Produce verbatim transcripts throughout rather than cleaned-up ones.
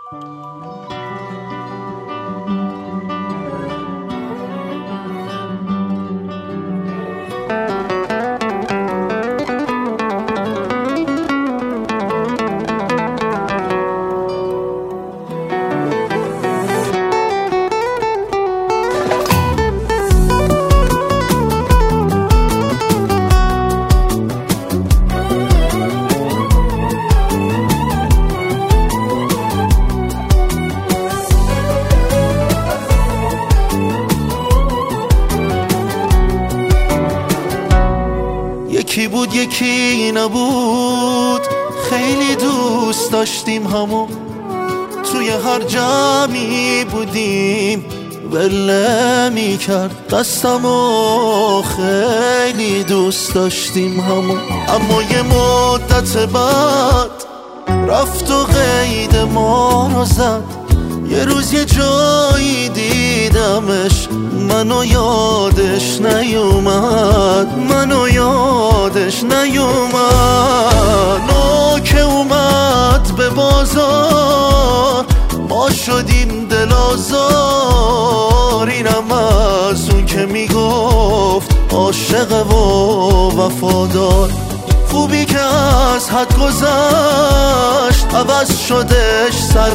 یکی بود یکی نبود، خیلی دوست داشتیم همو، توی هر جمعی بودیم بله می کرد دستمو، خیلی دوست داشتیم همو. اما یه مدت بعد رفت و قید ما رو زد، یه روز یه جایی دیدمش، منو یادش نیومد، منو یادش نیومد. نو که اومد به بازار ما شدیم دل آزار، اینم از اون که میگفت عاشق و وفادار. خوبی که از حد گذشت عوض شدش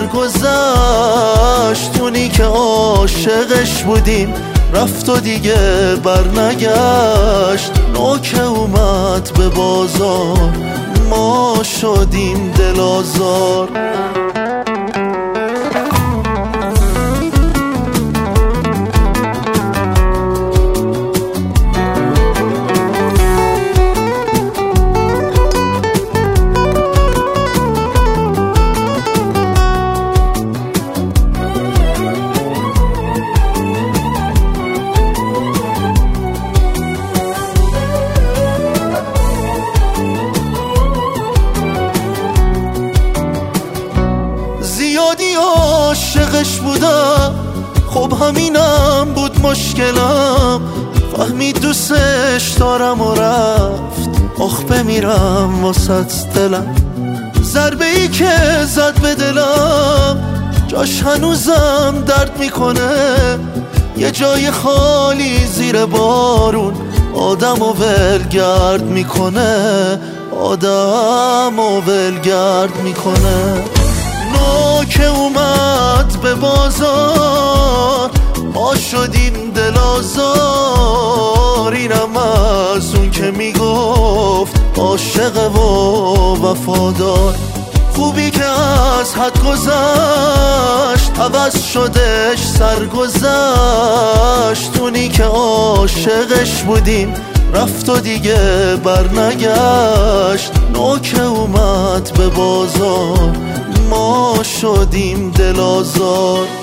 سرگذشت، اونی که عاشقش بودیم رفت و دیگه برنگشت. نو که اومد به بازار ما شدیم دل آزار. زیادی عاشقش بودم، خب همینم بود مشکلم، فهمید دوستش دارم و رفت، آخ بمیرم واسط دلم. ضربه ای که زد به دلم جاش هنوزم درد میکنه، یه جای خالی زیر بارون آدم و ولگرد میکنه، آدم و ولگرد میکنه. نو که اومد به بازار ما شدیم دل آزار، اینم از اون که میگفت عاشق و وفادار. خوبی که از حد گذشت عوض شدش سرگذشت، اونی که عاشقش بودیم رفت و دیگه برنگشت. نو که اومد به بازار ما شدیم دل آزار.